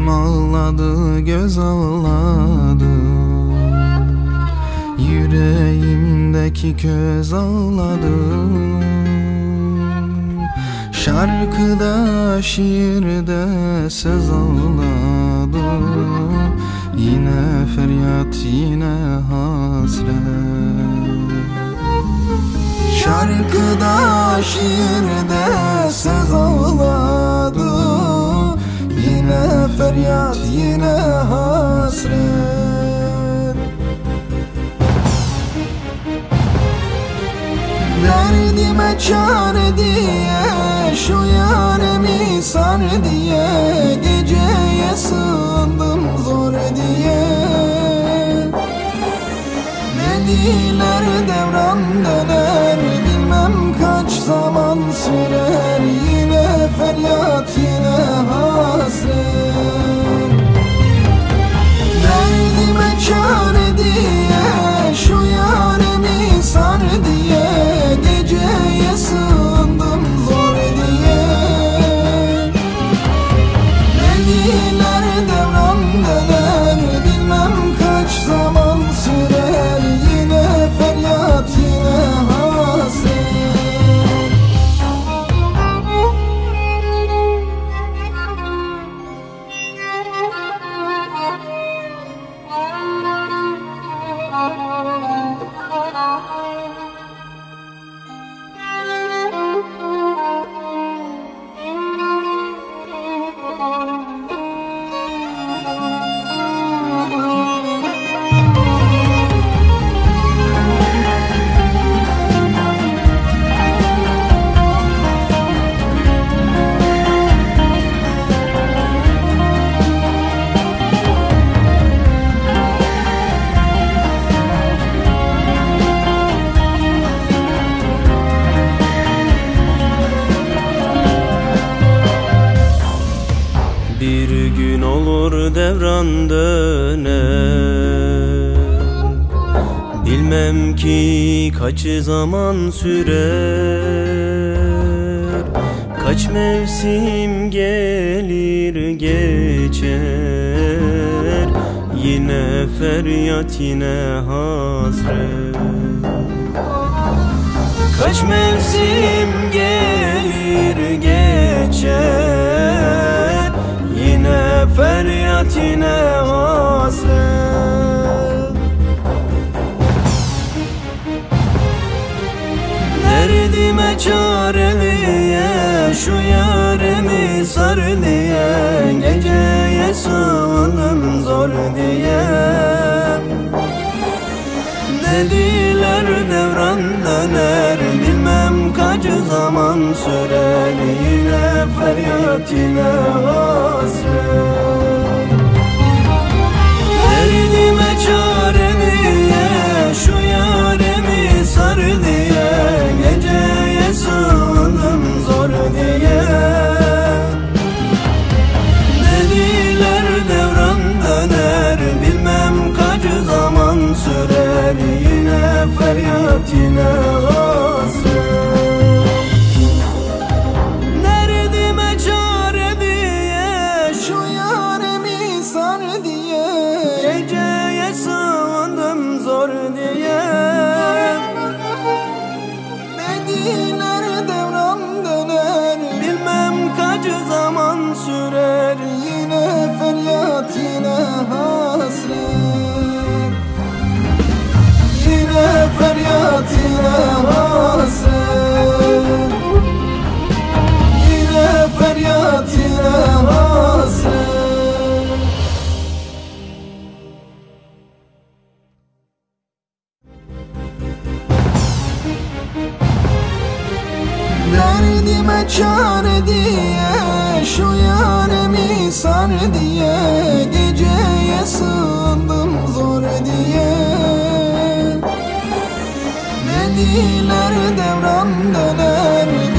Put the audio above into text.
Gözüm ağladı, göz ağladı, yüreğimdeki köz ağladı. Şarkıda, şiirde söz ağladı. Yine feryat, yine hasret. Şarkıda, şiirde söz ağladı. Yine feryat, yine hasret. Derdime çare diye, şu yaremi sar diye, geceye sığındım zor diye. Dediler devran döner, bilmem kaç zaman sürer. Yine feryat, yine hasret. Derdime çare diye, şu yaremi sar diye, geceye sığındım zor diye. Dediler devran döner, bilmem kaç zaman sürer. Yine feryat, yine hasret. Bir gün olur devran döner, bilmem ki kaç zaman sürer. Kaç mevsim gelir geçer, yine feryat, yine hasret. Kaç mevsim gelir geçer, yine feryat, yine hasret. Derdime çareliye, şu yaremi sar diye, geceye sığındım zor diye. Dediler devran döner, bilmem kaç zaman sürer. Yine feryat, yine hasret. Derdime çare diye, şu yaremi sar diye, geceye sığındım zor diye. Dediler devran döner, bilmem kaç zaman sürer. Yine feryat, yine hasret. Derdime çare diye, şu yaremi sar diye, geceye sığındım zor diye. Dediler devran döner, bilmem kaç zaman sürer. Yine feryat, yine hasret. Yine feryat, yine hasret. Yine feryat, yine hasret. Derdime çare diye, şu yaremi sar diye, geceye sığındım zor diye. Dediler devran döner,